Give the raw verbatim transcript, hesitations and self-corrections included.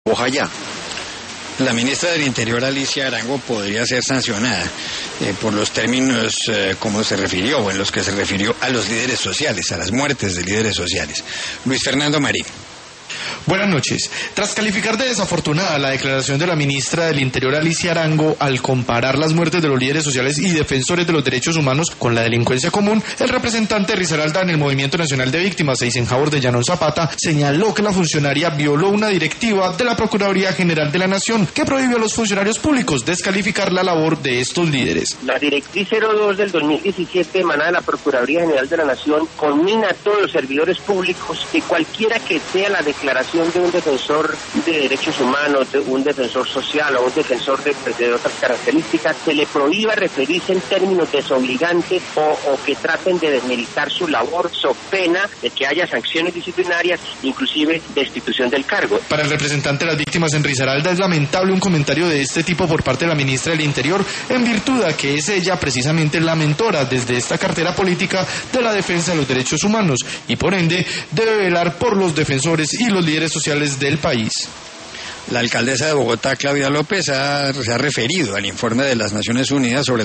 Ojalá. La ministra del Interior, Alicia Arango, podría ser sancionada eh, por los términos eh, como se refirió, o en los que se refirió a los líderes sociales, a las muertes de líderes sociales. Luis Fernando Marín. Buenas noches. Tras calificar de desafortunada la declaración de la ministra del Interior, Alicia Arango, al comparar las muertes de los líderes sociales y defensores de los derechos humanos con la delincuencia común, el representante de Risaralda en el Movimiento Nacional de Víctimas, Eisenhower de Llanón Zapata, señaló que la funcionaria violó una directiva de la Procuraduría General de la Nación que prohibió a los funcionarios públicos descalificar la labor de estos líderes. La directriz cero dos del dos mil diecisiete emanada de la Procuraduría General de la Nación conmina a todos los servidores públicos que cualquiera que sea la declaración de un defensor de derechos humanos, de un defensor social o un defensor de, de otras características, se le prohíba referirse en términos desobligantes o, o que traten de desmeritar su labor, so pena de que haya sanciones disciplinarias, inclusive destitución del cargo. Para el representante de las víctimas en Risaralda es lamentable un comentario de este tipo por parte de la ministra del Interior, en virtud de que es ella precisamente la mentora desde esta cartera política de la defensa de los derechos humanos y por ende debe velar por los defensores y los líderes sociales del país. La alcaldesa de Bogotá, Claudia López, ha, se ha referido al informe de las Naciones Unidas sobre